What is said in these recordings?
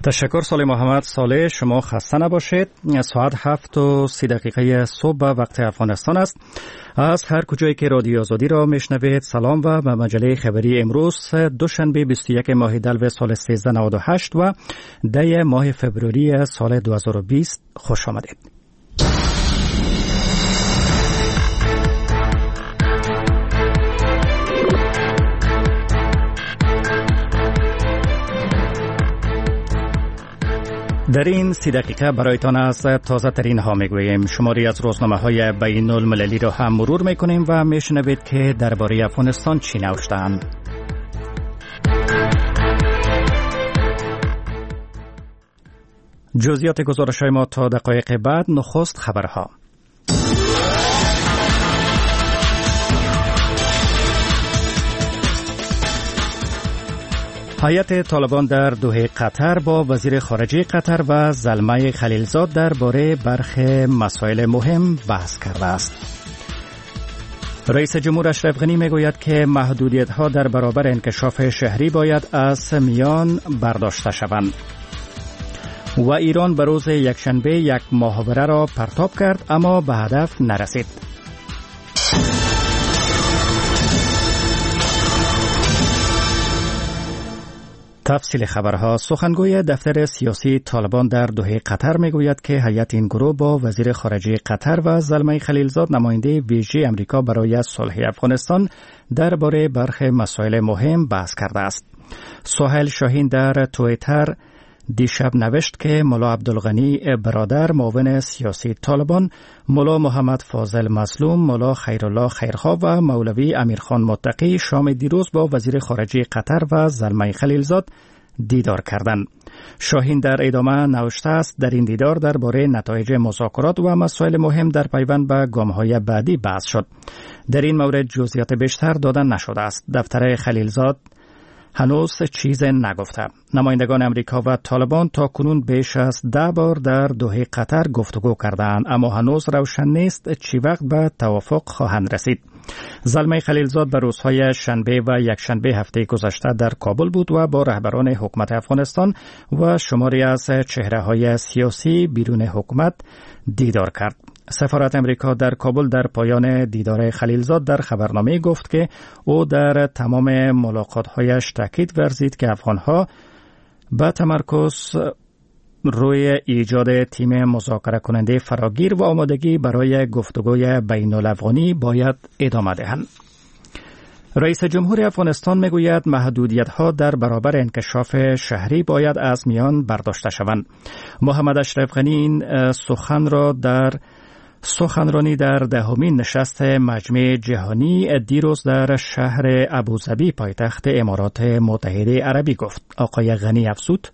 تشکر سالی محمد صالح. شما خسته نباشید. ساعت 7:30 صبح وقت افغانستان است. از هر کجایی که رادیو آزادی را میشنوید سلام و به مجله خبری امروز دوشنبه 21 ماه دلو سال 1398 و 10 ماه فوریه سال 2020 خوش آمدید. در این 30 دقیقه برایتان از تازه ترین ها میگوییم. شماری از روزنامه های بین المللی را هم مرور میکنیم و میشنوید که درباره افغانستان چی نوشتند. جزئیات گزارش های ما تا دقایق بعد. نخست خبرها. هیئت طالبان در دوحه قطر با وزیر خارجه قطر و زلمه خلیلزاد درباره برخی مسائل مهم بحث کرده است. رئیس جمهور اشرف غنی میگوید که محدودیت‌ها در برابر انکشاف شهری باید از میان برداشته شوند. و ایران به روز یکشنبه یک محاوره را پرتاب کرد اما به هدف نرسید. تفصیل خبرها. سخنگوی دفتر سیاسی طالبان در دوحه قطر میگوید که هیئت این گروه با وزیر خارجه قطر و زلمه خلیلزاد نماینده ویژه امریکا برای صلح افغانستان درباره برخی مسائل مهم بحث کرده است. سهیل شاهین در توییتر دیشب نوشت که ملا عبدالغنی برادر معاون سیاسی طالبان، ملا محمد فاضل مظلوم، ملا خیرالله خیرخواه و مولوی امیرخان متقی شام دیروز با وزیر خارجه قطر و زلمه خلیلزاد دیدار کردند. شاهین در ادامه نوشته است در این دیدار درباره نتایج مذاکرات و مسائل مهم در پیوند به گام‌های بعدی بحث شد. در این مورد جزئیات بیشتر داده نشده است. دفتر خلیلزاد هنوز چیز نگفته. نمایندگان امریکا و طالبان تا کنون بیش از 10 بار در دوحه قطر گفتگو کردند اما هنوز روشن نیست چی وقت به توافق خواهند رسید. زلمه خلیلزاد به روزهای شنبه و یکشنبه هفته گذشته در کابل بود و با رهبران حکومت افغانستان و شماری از چهره‌های سیاسی بیرون حکومت دیدار کرد. سفارت امریکا در کابل در پایان دیدار خلیلزاد در خبرنامه گفت که او در تمام ملاقات‌هایش تاکید ورزید که افغان‌ها با تمرکز روی ایجاد تیم مذاکره کننده فراگیر و آمادگی برای گفتگوی بین الافغانی باید ادامه دهند. رئیس جمهور افغانستان میگوید محدودیت‌ها در برابر انکشاف شهری باید از میان برداشته شوند. محمد اشرف غنی این سخن را در سخنرانی در 10مین نشست مجمع جهانی دیروز در شهر ابوظبی پایتخت امارات متحده عربی گفت. آقای غنی افزود: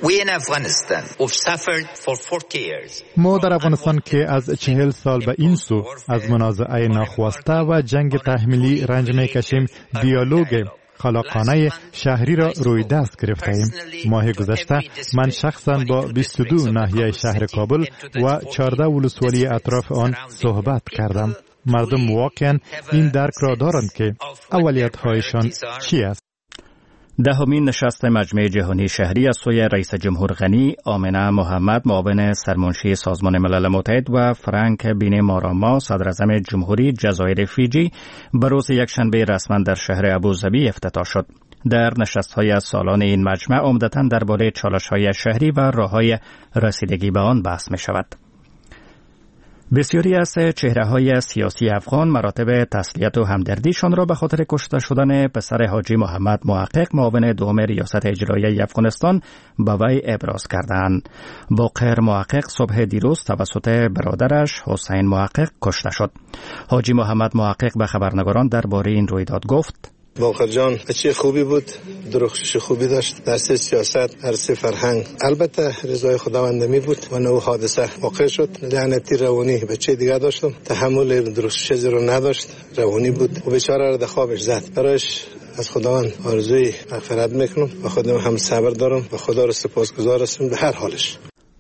ما در افغانستان که از 40 سال به این سو از منازعه ناخواسته و جنگ تحمیلی رنج میکشیم، دیالوگ خلاقانه شهری را روی دست گرفته ایم. ماه گذشته من شخصا با 22 ناحیه شهر کابل و 14 ولسوالی اطراف آن صحبت کردم. مردم واقعا این درک را دارند که اولیت‌هایشان چی است. 10مین نشست مجمع جهانی شهری از سوی رئیس جمهور غنی، آمنه محمد معاون سرمنشی سازمان ملل متحد و فرانک بینیماراما صدر اعظم جمهوری جزایر فیجی به روز یکشنبه رسما در شهر ابوظبی افتتاح شد. در نشست‌های سالانه این مجمع عمدتاً درباره چالش‌های شهری و راه‌های رسیدگی به آن بحث می‌شود. بسیاری از چهره‌های سیاسی افغان مراتب تسلیت و همدردیشان را به خاطر کشته شدن پسر حاجی محمد محقق معاون دوم ریاست اجرایی افغانستان به وی ابراز کردند. باقر محقق صبح دیروز توسط برادرش حسین محقق کشته شد. حاجی محمد محقق به خبرنگاران درباره این رویداد گفت: باقر جان بچه خوبی بود، درخشش خوبی داشت در سیاست، عرصه فرهنگ. البته رضای خداوندمی بود و نو حادثه واقع شد. لعنتی روانی بچه دیگه داشتم، تحمل درخشش رو نداشت، روانی بود و بیچاره رو در خوابش زد. برایش از خداوند آرزوی مغفرت میکنم و خودم هم صبر دارم و خدا رو سپاسگزار هستم به هر حالش.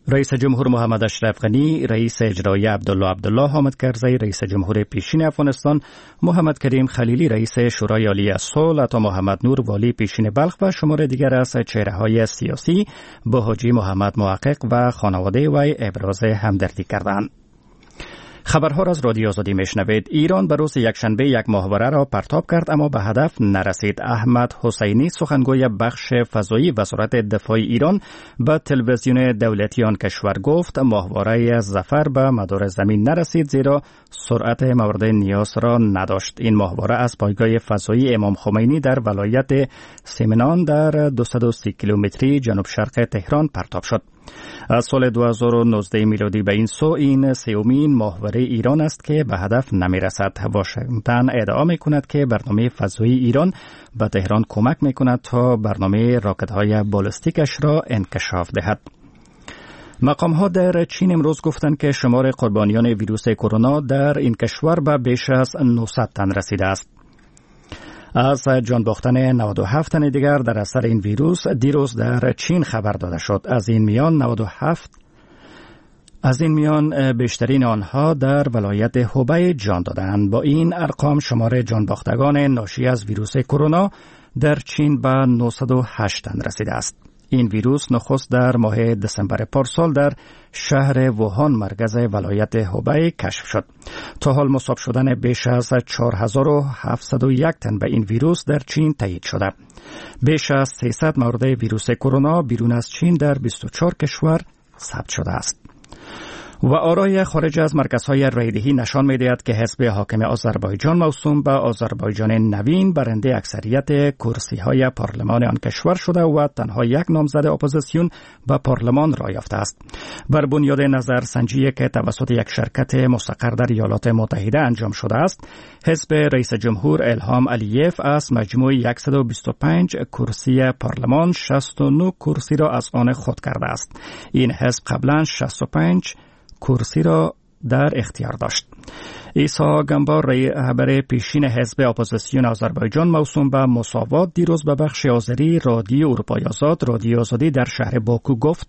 رئیس جمهور محمد اشرف غنی، رئیس اجرایی عبدالله حامد کرزی، رئیس جمهور پیشین افغانستان محمد کریم خلیلی، رئیس شورای عالی صلح عطا محمد نور، والی پیشین بلخ و شمار دیگر از چهره‌های سیاسی با حاجی محمد محقق و خانواده وی ابراز همدردی کردند. خبرها را از رادیو آزادی میشنوید. ایران به روز یکشنبه یک ماهواره را پرتاب کرد اما به هدف نرسید. احمد حسینی سخنگوی بخش فضایی وزارت دفاع ایران به تلویزیون دولتی آن کشور گفت ماهواره ظفر به مدار زمین نرسید زیرا سرعت مورد نیاز را نداشت. این ماهواره از پایگاه فضایی امام خمینی در ولایت سمنان در 230 کیلومتری جنوب شرق تهران پرتاب شد. از سال 2019 میلادی به این سو این سومین ماهواره ایران است که به هدف نمی رسد. واشنگتن ادعا می کند که برنامه فضایی ایران به تهران کمک می کند تا برنامه راکت‌های بالستیکش را انکشاف دهد. مقام‌ها در چین امروز گفتند که شمار قربانیان ویروس کرونا در این کشور به بیش از 900 تن رسیده است. از جان باختن 97 تن دیگر در اثر این ویروس دیروز در چین خبر داده شد. از این میان بیشترین آنها در ولایت هوبی جان دادند. با این ارقام شمار جان باختگان ناشی از ویروس کرونا در چین به 908 تن رسیده است. این ویروس نخست در ماه دسامبر پارسال در شهر ووهان مرکز ولایت هوبی کشف شد. تا حال مصاب شدن بیش از 4701 تن به این ویروس در چین تایید شده. بیش از 300 مورد ویروس کرونا بیرون از چین در 24 کشور ثبت شده است. و آرای خارج از مرکزهای رایدهی نشان می‌دهد که حزب حاکم آذربایجان موسوم به آذربایجان نوین برنده اکثریت کرسی‌های پارلمان آن کشور شده و تنها یک نامزد اپوزیسیون به پارلمان را یافته است. بر بنیاد نظرسنجی که توسط یک شرکت مستقر در ایالات متحده انجام شده است، حزب رئیس جمهور الهام علیف از مجموع 125 کرسی پارلمان 69 کرسی را از آن خود کرده است. این حزب قبلا 65 کرسی را در اختیار داشت. عیسی گنبار رهبر پیشین حزب اپوزیسیون آذربایجان موسوم به مساوات دیروز به بخش آذری رادیو اروپای آزاد رادیو آزادی در شهر باکو گفت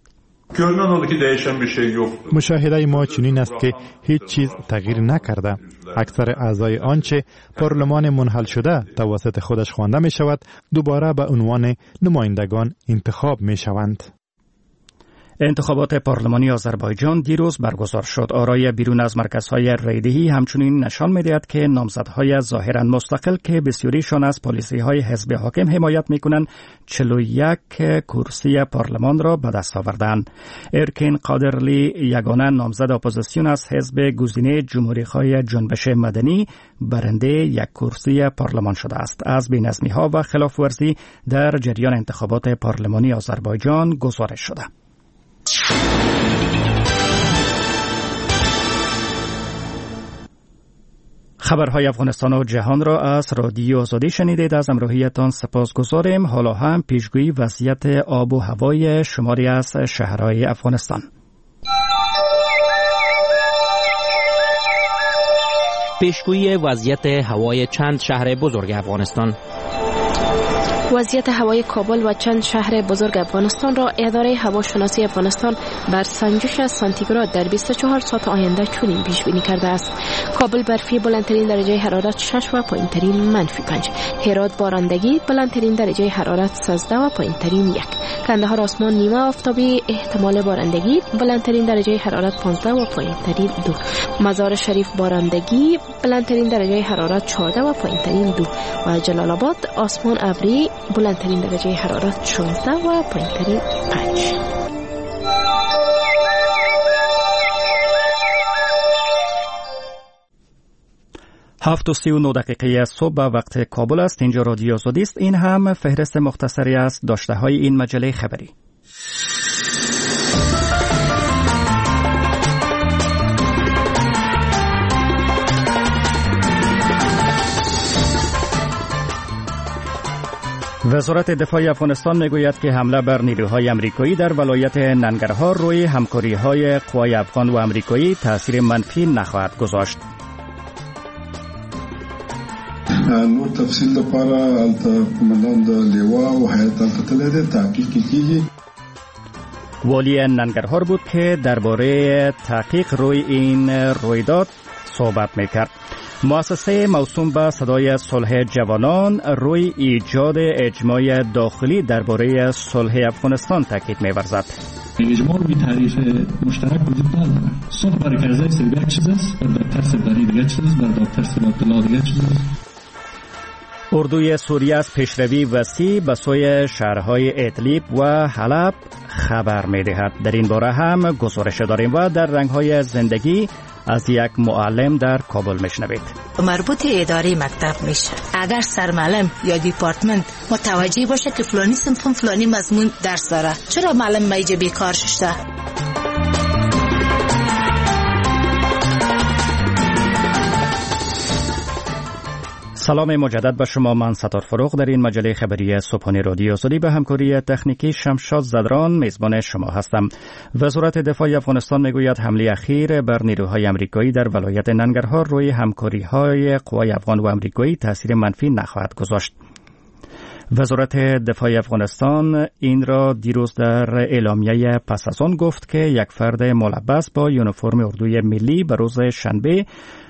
مشاهده ما چنین است که هیچ چیز تغییر نکرده. اکثر اعضای آنچه پارلمان منحل شده توسط خودش خوانده می شود دوباره به عنوان نمایندگان انتخاب می شوند. انتخابات پارلمانی آذربایجان دیروز برگزار شد. آرای بیرون از مرکزهای رایدهی همچنین نشان می‌دهد که نامزدهای ظاهراً مستقل که بسیاریشان از پالیسی‌های حزب حاکم حمایت می‌کنند 41 کرسی پارلمان را به دست آوردند. ارکین قادرلی یگانه نامزد اپوزیسیون از حزب گزینه جمهوری‌خواه جنبش مدنی برنده یک کرسی پارلمان شده است. از بی‌نظمی‌ها و خلاف‌ورزی در جریان انتخابات پارلمانی آذربایجان گزارش شده. خبرهای افغانستان و جهان را از رادیو آزادی شنیدید. از همراهیتان سپاسگزاریم. حالا هم پیشگویی وضعیت آب و هوای شماری از شهرهای افغانستان. پیشگویی وضعیت هوای چند شهر بزرگ افغانستان. وضعیت هوای کابل و چند شهر بزرگ افغانستان را اداره هواشناسی افغانستان بر سنجش سانتیگراد در 24 ساعت آینده چنین پیش بینی کرده است: کابل برفی بلندترین درجه حرارت 6 و پایینترین -5. هرات بارندگی بلندترین درجه حرارت 13 و پایینترین 1. کندهار آسمان نیمه آفتابی احتمال بارندگی بلندترین درجه حرارت 15 و پایینترین 2. مزار شریف بارندگی بلندترین درجه حرارت 14 و پایینترین 2 و جلال آباد آسمان ابری بلندترین درجه حرارت 16 و پایینترین 5. هفت و 39 دقیقه صبح به وقت کابل است. اینجا رادیو آزادی است. این هم فهرست مختصری است داشته های این مجله خبری. وزارت دفاع افغانستان میگوید که حمله بر نیروهای امریکایی در ولایت ننگرهار روی همکاری‌های قوای افغان و امریکایی تاثیر منفی نخواهد گذاشت. نور تفصیل لپاره الته کمانډان د لیوا او هیئت الته تللی دی تحقیق کیږي. والی ننگرهار بود که درباره تحقیق روی این رویداد صحبت میکرد. مؤسسه موسوم به صدای صلح جوانان روی ایجاد اجماع داخلی درباره صلح افغانستان تاکید می‌ورزد. اجماع روی تعریف مشترک وجود نداره. صلح برای کرزای سربیه چیز است، بر دکتر سربری دیگه چیز است، بر دکتر سربلا دیگه چیز است. اردوی سوریه از پیشروی وسیع به سوی شهرهای ادلیب و حلب خبر می‌دهد. در این باره هم گزارش داریم و در رنگ‌های زندگی از یک معلم در کابل میشنوید. مربوط اداره مکتب میشه. اگر سرمعلم یا دیپارتمنت متوجه باشه که فلانی صنف فلانی مضمون درس داره، چرا معلم میجه بیکار شده؟ سلام مجدد به شما. من ستار فروغ در این مجله خبری صبحانه رادیو آزادی به همکاری تکنیکی شمشاد زدران میزبان شما هستم. وزارت دفاع افغانستان میگوید حمله اخیر بر نیروهای آمریکایی در ولایت ننگرهار روی همکاری‌های قوای افغان و آمریکایی تاثیر منفی نخواهد گذاشت. وزارت دفاع افغانستان این را دیروز در اعلامیه پس از آن گفت که یک فرد ملبس با یونیفرم اردوی ملی به روز شنبه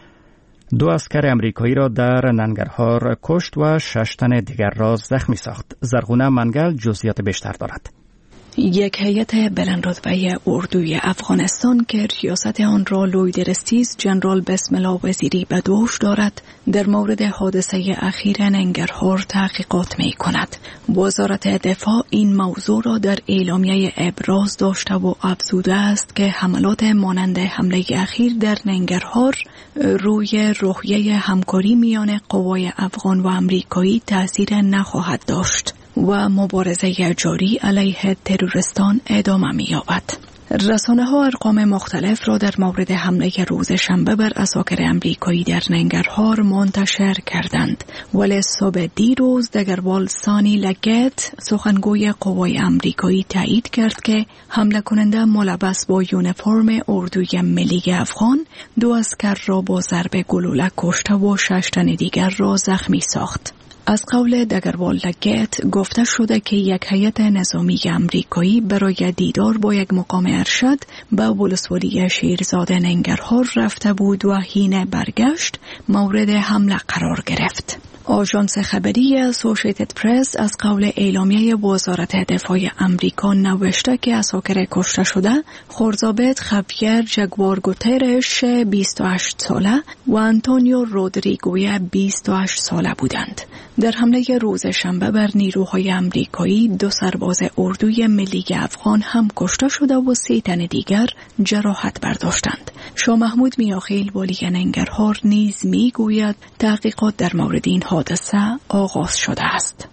2 عسکر امریکایی را در ننگرهار کشت و 6 تن دیگر را زخمی ساخت. زرغونه منگل جزئیات بیشتر دارد. یک هیئت بلندرتبه اردوی افغانستان که ریاست آن را لویدرستیز جنرال بسم الله وزیری به دوش دارد در مورد حادثه اخیر ننگرهار تحقیقات می کند. وزارت دفاع این موضوع را در اعلامیه ابراز داشته و افزوده است که حملات مانند حمله اخیر در ننگرهار روی روحیه همکاری میان قوای افغان و آمریکایی تأثیر نخواهد داشت و مبارزه جاری علیه تروریستان ادامه می‌یابد. رسانه‌ها ارقام مختلف را در مورد حمله روز شنبه بر عساکر آمریکایی در ننگرهار منتشر کردند، ولی صبح دیروز دگروال سانی لگت سخنگوی قوای آمریکایی تایید کرد که حمله کننده ملبس با یونیفرم اردوی ملی افغان 2 عسکر را با ضرب گلوله کشته و 6 تن دیگر را زخمی ساخت. از قول دگروال لگت گفته شده که یک هیئت نظامی آمریکایی برای دیدار با یک مقام ارشد به ولسوالی شیرزاد ننگرهار رفته بود و حین برگشت مورد حمله قرار گرفت. آژانس خبری اسوسییتد پرس از قول اعلامیه وزارت دفاع آمریکا نوشته که عساکر کشته شده خورضابط خاویر جگوار گوترش 28 ساله و آنتونیو رودریگوی 28 ساله بودند. در حمله روز شنبه بر نیروهای آمریکایی 2 سرباز اردوی ملی افغان هم کشته شده و 3 تن دیگر جراحت برداشتند. شاه محمود میاخیل والی ننگرهار نیز میگوید تحقیقات در مورد این حادثه آغاز شده است.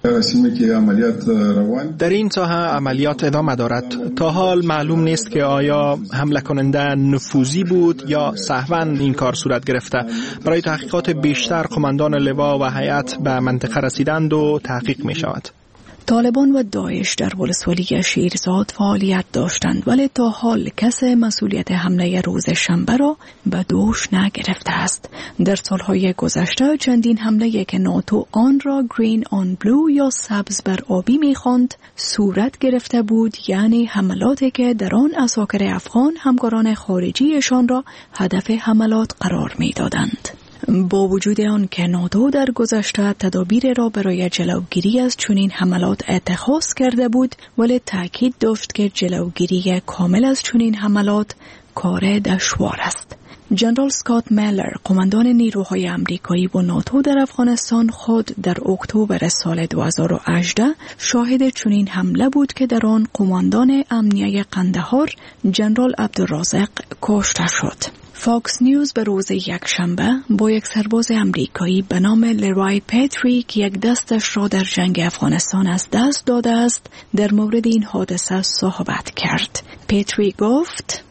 در این ساحه عملیات ادامه دارد. تا حال معلوم نیست که آیا حمله کننده نفوذی بود یا سهواً این کار صورت گرفته. برای تحقیقات بیشتر قماندان لوا و هیئت به منطقه رسیدند و تحقیق می شود. طالبان و داعش در ولسوالی شیرزاد فعالیت داشتند، ولی تا حال کسی مسئولیت حمله روز شنبه را به دوش نگرفته است. در سالهای گذشته چندین حمله که ناتو آن را گرین آن بلو یا سبز بر آبی می‌خواند صورت گرفته بود، یعنی حملاتی که در آن عساکر افغان همکاران خارجیشان را هدف حملات قرار می‌دادند. با وجود آن که ناتو در گذشته تدابیر را برای جلوگیری از چنین حملات اتخاذ کرده بود، ولی تاکید داشت که جلوگیری کامل از چنین حملات کار دشوار است. جنرال اسکات میلر، قماندان نیروهای آمریکایی و ناتو در افغانستان، خود در اکتبر سال 2018 شاهد چنین حمله بود که در آن قماندان امنیه قندهار جنرال عبدالرازق کشته شد. فاکس نیوز به روز یکشنبه با یک سرباز آمریکایی به نام لرای پتری که یک دستش را در جنگ افغانستان از دست داده است در مورد این حادثه صحبت کرد. پتری گفت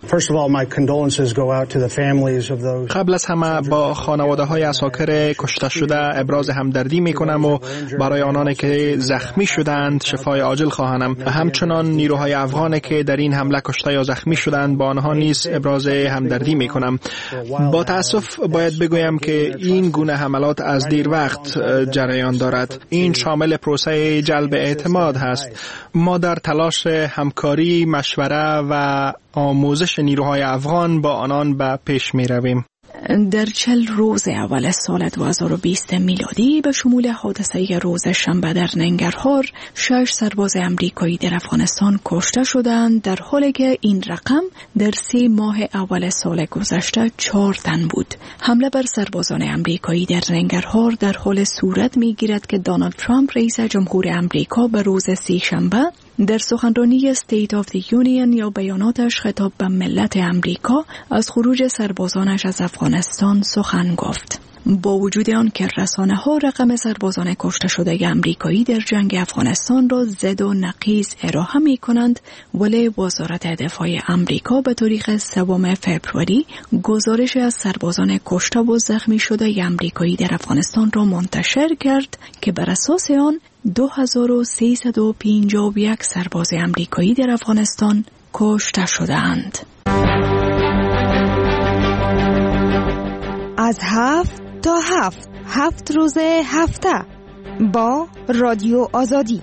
قبل از همه با خانواده های عساکر کشته شده ابراز همدردی می کنم و برای آنانی که زخمی شدند شفای عاجل خواهانم. همچنان نیروهای افغانی که در این حمله کشته یا زخمی شدند با آنها نیز ابراز همدردی می کنم. با تاسف باید بگویم که این گونه حملات از دیر وقت جریان دارد. این شامل پروسه جلب اعتماد هست. ما در تلاش همکاری، مشوره و آموزش نیروهای افغان با آنان به پیش می رویم. در 40 روز اول سال 2020 میلادی به شمول حادثه روز شنبه در ننگرهار 6 سرباز امریکایی در افغانستان کشته شدند، در حالی که این رقم در 3 ماه اول سال گذشته 4 تن بود. حمله بر سربازان امریکایی در ننگرهار در حال صورت میگیرد که دونالد ترامپ رئیس جمهور امریکا به روز 3 شنبه در سخنرانی State of the Union یا بیاناتش خطاب به ملت امریکا از خروج سربازانش از افغانستان سخن گفت. با وجود آن که رسانه‌ها رقم سربازان کشته شده امریکایی در جنگ افغانستان را زد و نقیض ارائه می‌کنند، ولی وزارت دفاع امریکا به تاریخ 3 فوریه گزارش از سربازان کشته و زخمی شده امریکایی در افغانستان را منتشر کرد که بر اساس آن 2351 سرباز امریکایی در افغانستان کشته شدند. از 7 تا 7 روز هفته با رادیو آزادی.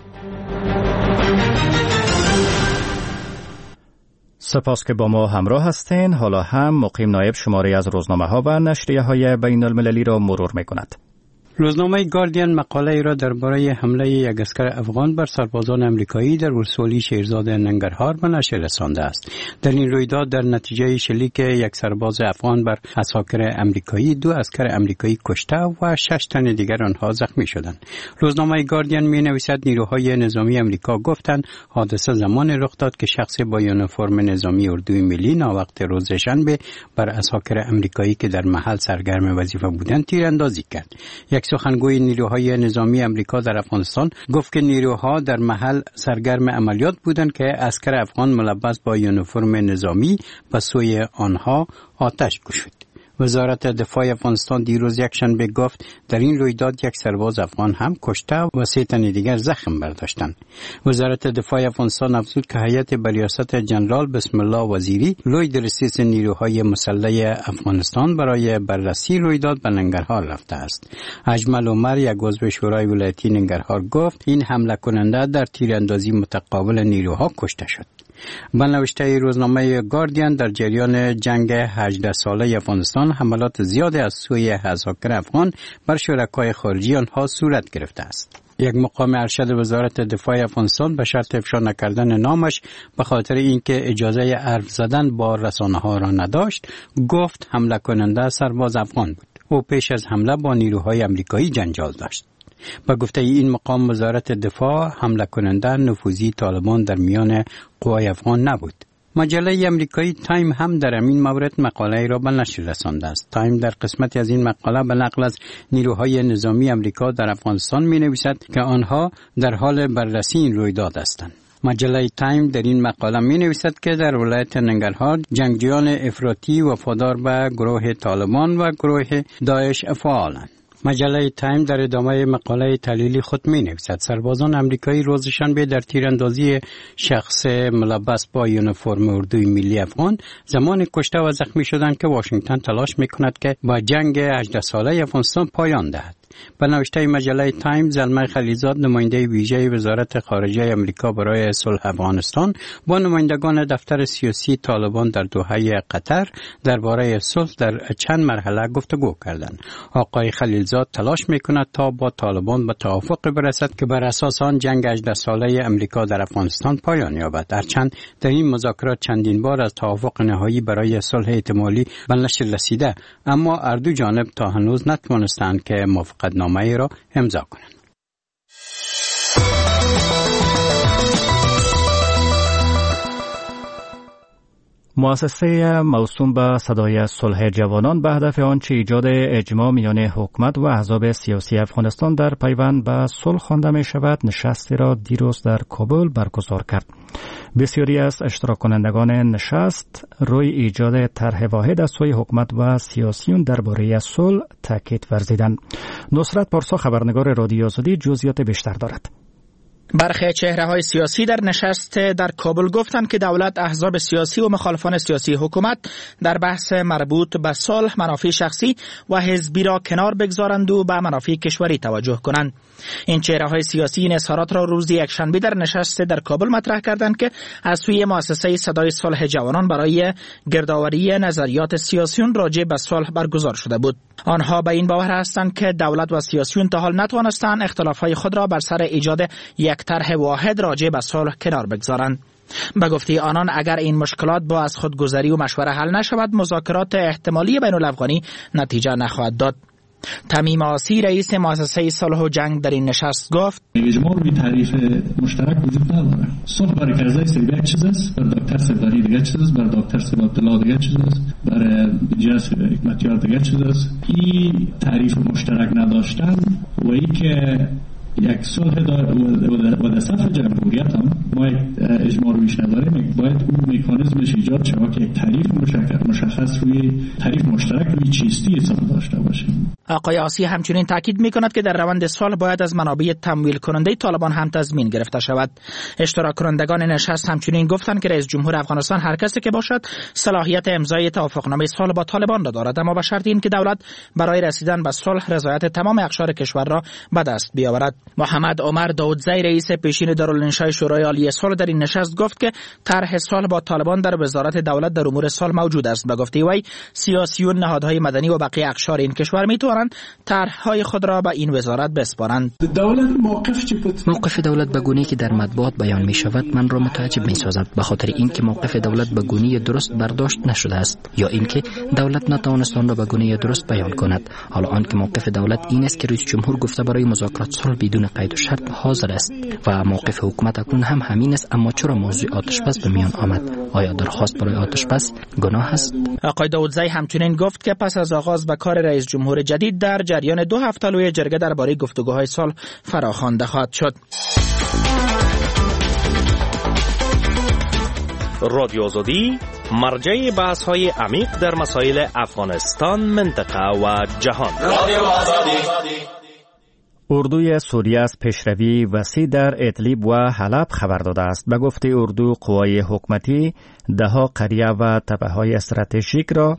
سپاس که با ما همراه هستین. حالا هم مقیم نایب شماره از روزنامه ها و نشریه های بین المللی را مرور می کند. روزنامه گاردین مقاله ای را درباره حمله یک عسکر افغان بر سربازان امریکایی در ولسوالی شیرزاد ننگرهار به نشر رسانده است. در این رویداد در نتیجه شلیک یک سرباز افغان بر عساکر امریکایی 2 عسکر امریکایی کشته و 6 تن دیگر آنها زخمی شدند. روزنامه گاردین می نویسد نیروهای نظامی امریکا گفتند حادثه زمان رخ داد که شخصی با یونیفرم نظامی اردوی ملی ناوقت روز شنبه بر عساکر امریکایی که در محل سرگرم وظیفه بودند تیراندازی کرد. یک سخنگوی نیروهای نظامی امریکا در افغانستان گفت که نیروها در محل سرگرم عملیات بودند که عسکر افغان ملبس با یونیفرم نظامی به سوی آنها آتش گشود. وزارت دفاع افغانستان دیروز یکشنبه گفت در این رویداد یک سرباز افغان هم کشته و 3 تن دیگر زخم برداشتند. وزارت دفاع افغانستان افزود که هیئت به ریاست جنرال بسم الله وزیری لوی درسیس نیروهای مسلح افغانستان برای بررسی رویداد به ننگرهار رفته است. اجمل عمر یک عضو شورای ولایتی ننگرهار گفت این حمله کننده در تیراندازی متقابل نیروها کشته شد. به نوشته روزنامه گاردین در جریان جنگ 18 ساله افغانستان حملات زیاد از سوی عساکر افغان بر شرکای خارجی آنها صورت گرفته است. یک مقام ارشد وزارت دفاع افغانستان به شرط افشا نکردن نامش به خاطر اینکه اجازه حرف زدن با رسانه‌ها را نداشت گفت حمله کننده سرباز افغان بود. او پیش از حمله با نیروهای امریکایی جنجال داشت. با گفته این مقام وزارت دفاع حمله کننده نفوذی طالبان در میان قوای افغان نبود. مجله امریکایی تایم هم در این مورد مقاله را به نشر رسانده است. تایم در قسمتی از این مقاله به نقل از نیروهای نظامی امریکا در افغانستان می نویسد که آنها در حال بررسی این رویداد هستند. مجله تایم در این مقاله می نویسد که در ولایت ننگرهار جنگجویان افراطی وفادار به گروه طالبان و گروه داعش فعالند. مجله تایم در ادامه مقاله تحلیلی خود می نویسد سربازان امریکایی روز شنبه در تیراندازی شخص ملبس با یونیفرم اردوی ملی افغان زمان کشته و زخمی شدند که واشنگتن تلاش می کند که با جنگ 18 ساله افغانستان پایان دهد. به نوشته مجله تایم زلمه خلیلزاد نماینده ویژه وزارت خارجه امریکا برای صلح افغانستان با نمایندگان دفتر سیاسی طالبان در دوحه قطر درباره صلح در چند مرحله گفتگو کردند. آقای خلیلزاد تلاش میکند تا با طالبان به توافق برسد که بر اساس آن جنگ 18 ساله امریکا در افغانستان پایان یابد. هرچند در این مذاکرات چندین بار از توافق نهایی برای صلح احتمالی به نشر رسیده، اما هر دو جانب تا هنوز نتوانستند که موافقتنامه را امضا کنند. مؤسسه موسوم به صدای صلح جوانان به هدف آنچه ایجاد اجماع میان حکومت و احزاب سیاسی افغانستان در پیوند به صلح خوانده می شود نشستی را دیروز در کابل برگزار کرد. بسیاری از اشتراک کنندگان نشست روی ایجاد طرح واحد از سوی حکومت و سیاسیون درباره صلح تاکید ورزیدند. نصرت پارسا خبرنگار رادیو آزادی جزئیات بیشتر دارد. برخی چهره‌های سیاسی در نشست در کابل گفتند که دولت، احزاب سیاسی و مخالفان سیاسی حکومت در بحث مربوط به صلح منافع شخصی و حزبی را کنار بگذارند و به منافع کشوری توجه کنند. این چهره‌های سیاسی این اظهارات را روز یکشنبه در نشست در کابل مطرح کردند که از سوی مؤسسه صدای صلح جوانان برای گردآوری نظریات سیاسیون راجع به صلح برگزار شده بود. آنها به این باور هستند که دولت و سیاسیون تا حال نتوانستند اختلافات خود را بر سر ایجاد یک طرح واحد راجع به صلح کنار بگذارند. به گفته آنان اگر این مشکلات با از خودگذری و مشوره حل نشود، مذاکرات احتمالی بین الافغانی نتیجه نخواهد داد. تمیم آسی رئیس مؤسسه صلح و جنگ در این نشست گفت اجماع روی تعریف مشترک وجود نداره. صلح برای کرزی سری یک چیز است، برای دکتر سباری دیگه چیز است، برای دکتر سبابتلا دیگه چیز است، برای جنس حکمتیار دیگه چیز است. این تعریف مشترک نداشتن و این که یک صلح و در صف جمهوریت هم ما یک اجماع رویش نداریم، باید اون مکانیزمش ایجاد شود که یک تعریف مشخص روی تعریف مشترک روی چیستی صلح داشته باشیم. آقای آسی همچنین تاکید می‌کند که در روند صلح باید از منابع تمویل کننده طالبان هم تضمین گرفته شود. اشتراک کنندگان نشست همچنین گفتند که رئیس جمهور افغانستان هر کسی که باشد صلاحیت امضای توافقنامه صلح با طالبان را دارد، اما به شرط این که دولت برای رسیدن به صلح رضایت تمام اقشار کشور را به دست بیاورد. محمد عمر داودزی رئیس پیشین دارالانشای شورای عالی صلح در این نشست گفت که طرح صلح با طالبان در وزارت دولت در امور صلح موجود است. به گفته وی سیاسیون، نهادهای مدنی و بقیه اقشار این کشور میتوانند طرحهای خود را به این وزارت بسپارند. موقف دولت به گونه‌ای که در مطبوعات بیان می شود من را متعجب می سازد، به خاطر اینکه موقف دولت به گونه‌ای درست برداشت نشده است یا اینکه دولت نتوانست آن را به گونه‌ای درست بیان کند. حالا آنکه موقف دولت این است که رئیس جمهور گفته برای مذاکرات صلح بدون قید و شرط حاضر است و موقف حکومت اکنون هم همین است، اما چرا موضوع آتش‌بس به میان آمد؟ آیا درخواست برای آتش‌بس گناه است؟ آقای داودزی همچنین گفت که پس از آغاز به کار رئیس جمهور جدید در جریان 2 هفته لوی جرگه درباره گفتگوهای صلح فراخوانده خواهد شد. رادیو آزادی مرجع بحث‌های عمیق در مسائل افغانستان، منطقه و جهان. رادیو آزادی. اردوی سوریه از پیشروی وسیع در ادلیب و حلب خبر داده است. به گفته اردو، قوای حکومتی ده‌ها قریه و تپه‌های استراتژیک را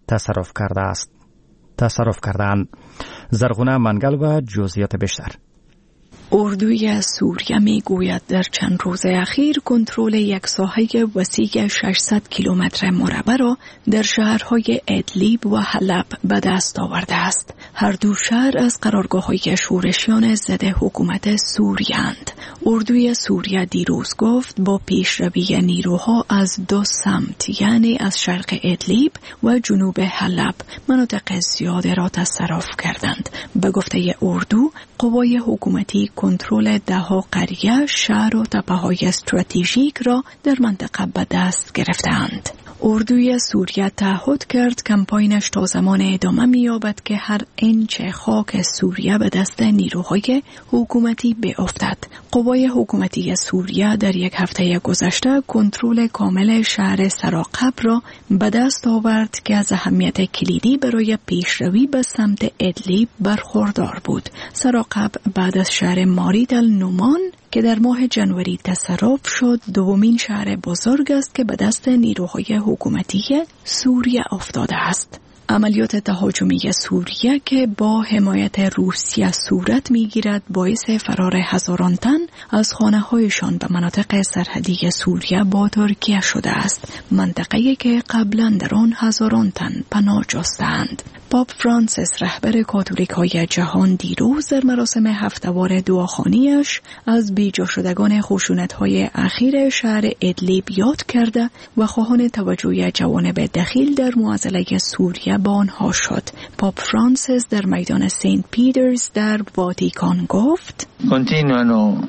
تصرف کردند. زرغونه منگل و جزئیات بیشتر. اردوی سوریه می گوید در چند روز اخیر کنترل یک ساحه وسیع 600 کیلومتر مربع را در شهرهای ادلیب و حلب به دست آورده است. هر دو شهر از قرارگاه‌های شورشیان ضد حکومت سوریه‌اند. اردوی سوریه دیروز گفت با پیشروی نیروها از 2 سمت، یعنی از شرق ادلیب و جنوب حلب، مناطق زیاده را تصرف کردند. به گفته اردو، قوای حکومتی کنترل ده‌ها قریه، شهر و تپه‌های استراتژیک را در منطقه به دست گرفتند. اردوی سوریه تعهد کرد کمپاینش تا زمان ادامه می‌یابد که هر انچ خاک سوریه به دست نیروهای حکومتی بیفتد. قوای حکومتی سوریه در یک هفته گذشته کنترل کامل شهر سراقب را به دست آورد که از اهمیت کلیدی برای پیشروی به سمت ادلیب برخوردار بود. سراقب بعد از شهر مارید النومان که در ماه جنوری تصرف شد، دومین شهر بزرگ است که به دست نیروهای حکومتی سوریه افتاده است. عملیات تهاجمی سوریه که با حمایت روسیه صورت می‌گیرد باعث فرار هزاران تن از خانه‌هایشان به مناطق سرحدی سوریه با ترکیه شده است، منطقه‌ای که قبلا در آن هزاران تن پناه جستند. پاپ فرانسیس رهبر کاتولیک‌های جهان دیروز در مراسم هفته‌وار دعاخوانی‌اش از بیجا شدگان خشونت‌های اخیر شهر ادلیب یاد کرده و خواهان توجه جوانب دخیل در معضله سوریه با آنها شد. پاپ فرانسیس در میدان سنت پیترز در واتیکان گفت: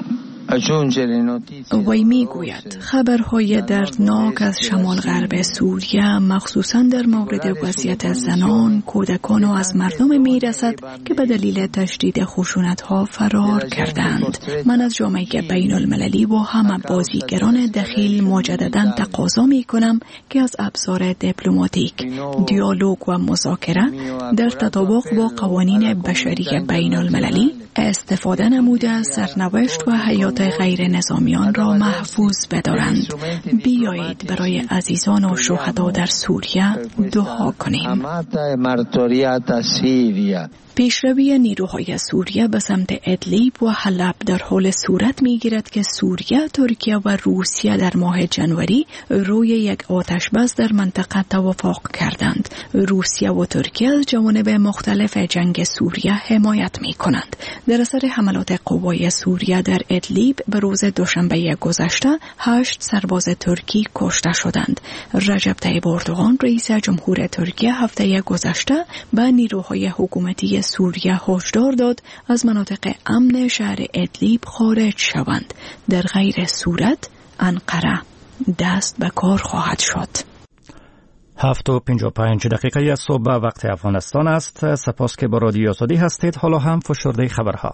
وی میگوید خبرهای دردناک از شمال غرب سوریه مخصوصاً در مورد وضعیت زنان، کودکان و از مردم میرسد که به دلیل تشدید خشونت‌ها فرار کردند. من از جامعه بین المللی و همه بازیگران دخیل مجدداً تقاضا میکنم که از ابزار دیپلماتیک، دیالوگ و مذاکره در تطابق با قوانین بشری بین المللی استفاده نموده سرنوشت و حیات غیر نظامیان را محفوظ بدارند. بیایید برای عزیزان و شهدا در سوریه دعا کنیم. پیشروی نیروهای سوریه به سمت ادلیب و حلب در حال صورت می‌گیرد که سوریه، ترکیه و روسیه در ماه جنوری روی یک آتشبس در منطقه توافق کردند. روسیه و ترکیه از جوانب مختلف جنگ سوریه حمایت می‌کنند. در اثر حملات قوای سوریه در ادلیب به روز دوشنبه گذشته 8 سرباز ترکی کشته شدند. رجب طیب اردوغان رئیس جمهور ترکیه هفته گذشته به نیروهای حکومتی سوریه هشدار داد از مناطق امن شهر ادلیب خارج شوند. در غیر صورت انقره دست به کار خواهد شد. 7:55 از صبح وقت افغانستان است. سپاس که با رادیو آزادی هستید. حالا هم فشرده خبرها.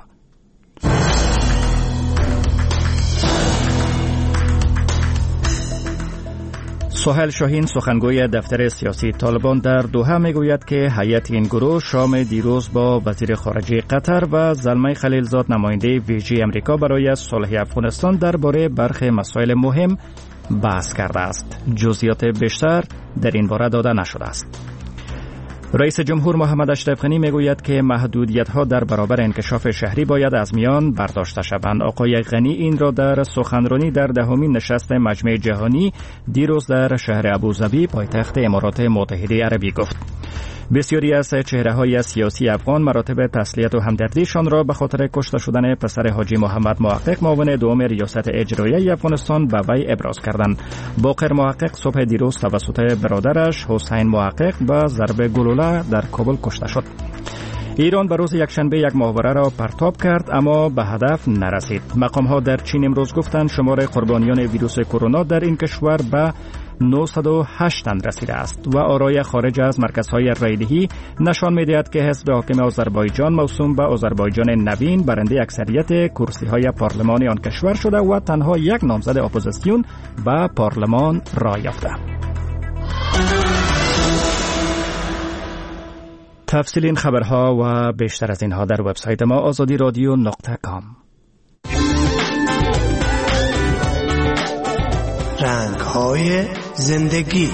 سهیل شاهین سخنگوی دفتر سیاسی طالبان در دوحه میگوید که هیئت این گروه شام دیروز با وزیر خارجه قطر و زلمه خلیلزاد نماینده ویژه امریکا برای صلح افغانستان درباره برخی مسائل مهم بحث کرده است. جزئیات بیشتر در این باره داده نشده است. رئیس جمهور محمد اشرف غنی میگوید که محدودیت‌ها در برابر انکشاف شهری باید از میان برداشته شوند. آقای غنی این را در سخنرانی در 10مین نشست مجمع جهانی دیروز در شهر ابوظبی پایتخت امارات متحده عربی گفت. بسیاری از چهره‌های سیاسی افغان مراتب تسلیت و همدردیشان را به خاطر کشته شدن پسر حاجی محمد محقق معاون دوم ریاست اجرایی افغانستان به وی ابراز کردند. باقر محقق صبح دیروز توسط برادرش حسین محقق با ضرب گلوله در کابل کشته شد. ایران به روز یکشنبه یک ماهواره را پرتاب کرد اما به هدف نرسید. مقام‌ها در چین امروز گفتند شمار قربانیان ویروس کرونا در این کشور به 908 تن رسیده است و آرای خارج از مرکزهای رایدهی نشان می‌دهد که حزب حاکم آذربایجان موسوم به آذربایجان نوین برنده اکثریت کرسی‌های پارلمان آن کشور شده و تنها یک نامزد اپوزیسیون به پارلمان رای یافته. تفصیل این خبرها و بیشتر از اینها در وبسایت ما azadiradio.com. رنگ‌های زندگی.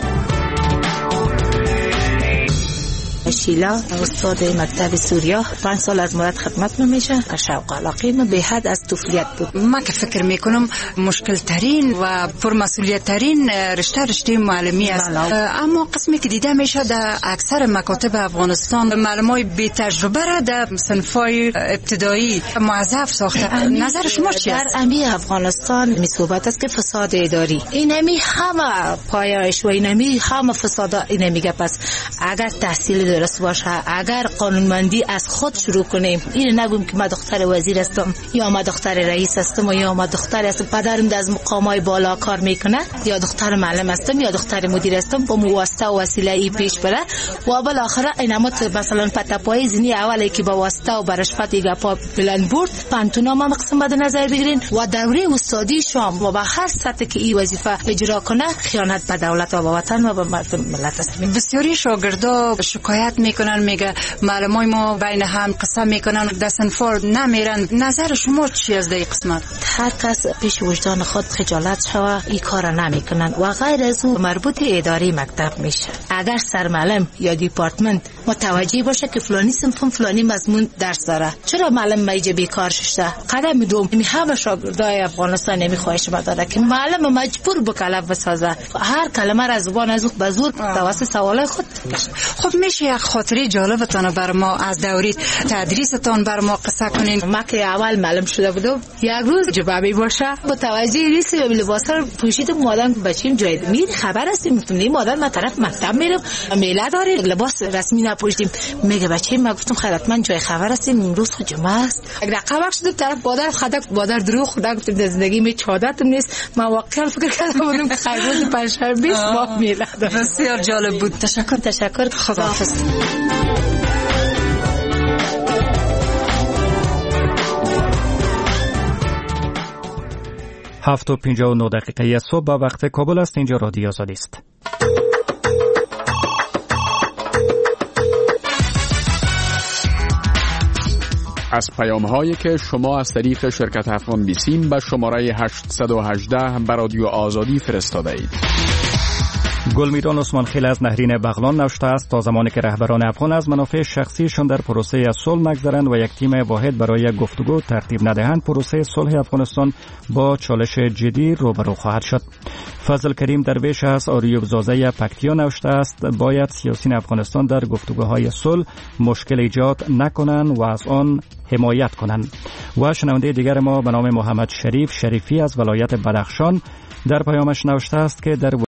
شیلا استاد مکتب سوریا 5 سال از مدت خدمت میشه. شوق علاقه من به حد از طفولیت بود. ما که فکر میکنم مشکل ترین و پرمسئولیت ترین رشته معلمی است. اما قسمی که دیده میشه در اکثر مکاتب افغانستان معلمای بی تجربه را در صنفای ابتدایی موظف ساخته. نظر شما چیه؟ در امی افغانستان می صحبت است که فساد اداری اینمی همه پایش و اینمی همه فساد اینمی گپ است. اگر تحصیل درست باشه، اگر قانونمندی از خود شروع کنیم، این نگویم که من دختر وزیر هستم یا من دختر رئیس هستم یا من دختر هستم پدرم از مقامای بالا کار میکنه یا دختر معلم هستم یا دختر مدیر هستم، با واسطه و وسیله ای پیش بره و بالاخره اینمت مثلا پتاپای زنی اولی که با واسطه و برشفت گپا بلند برد پنتونام مقسم بده نظر بگیرین و دوره استادی شام و به هر سطح که این وظیفه اجرا کنه خیانت به دولت و به وطن و به ملت است. بسیاری شاگردا شکایت میکنن، میگه معلمای ما بین هم قسم میکنن دستن فورد نمیرن. نظر شما چی از این قسمت؟ هر کس پیش وجدان خود خجالت شوه این کار نمیکنن و غیر از اون مربوط اداره مکتب میشه. اگر سرمعلم یا دیپارتمنت متوجه باشه که فلانی صنف فلانی مضمون درس داره، چرا معلم میجه بیکار شده؟ قدم دوم همه شاگردای افغانستان نمیخواهش داره که معلم مجبور به کلمه بسازه، هر کلمه را زبان از به زور توسط سوال خود. خب میشه خاطره جالبتان بر ما از دوره تدریستان بر ما قصه کنین. ما که اول معلم شده بودم یک روز جبابی باشه با توجه لیست لباس رو پوشیدم مادام بچیم جای می خبر هستیم میتونیم مادام ما طرف مکتب میرم میله داره لباس رسمی نپوشیدیم میگه بچه ما گفتم خیرت من جای خبر هستیم امروز خود جمعه است اگر قبق شده طرف بادر خدک بادر دروغ خدا گفتم زندگی می چادت نیست ما واقعا فکر کردم بودم که خیر روز پنجشنبه با میله داره. بسیار جالب بود. تشکر خداحافظ. 7:59 صبح به وقت کابل است. اینجا رادیو آزادی است. از پیام‌هایی که شما از طریق شرکت افغان بیسیم به شماره 818 به رادیو آزادی فرستاده اید. گلمیران عثمان خیل از نهرین بغلان نوشته است تا زمانی که رهبران افغان از منافع شخصیشان در پروسه صلح نگذرند و یک تیم واحد برای گفتگو ترتیب ندهند، پروسه صلح افغانستان با چالش جدی روبرو خواهد شد. فضل کریم درویش از آریوب زازه پکتیا نوشته است باید سیاسیون افغانستان در گفتگوهای صلح مشکل ایجاد نکنند و از آن حمایت کنند. و شنونده دیگر ما به نام محمد شریفی از ولایت بدخشان در پیامش نوشته است که در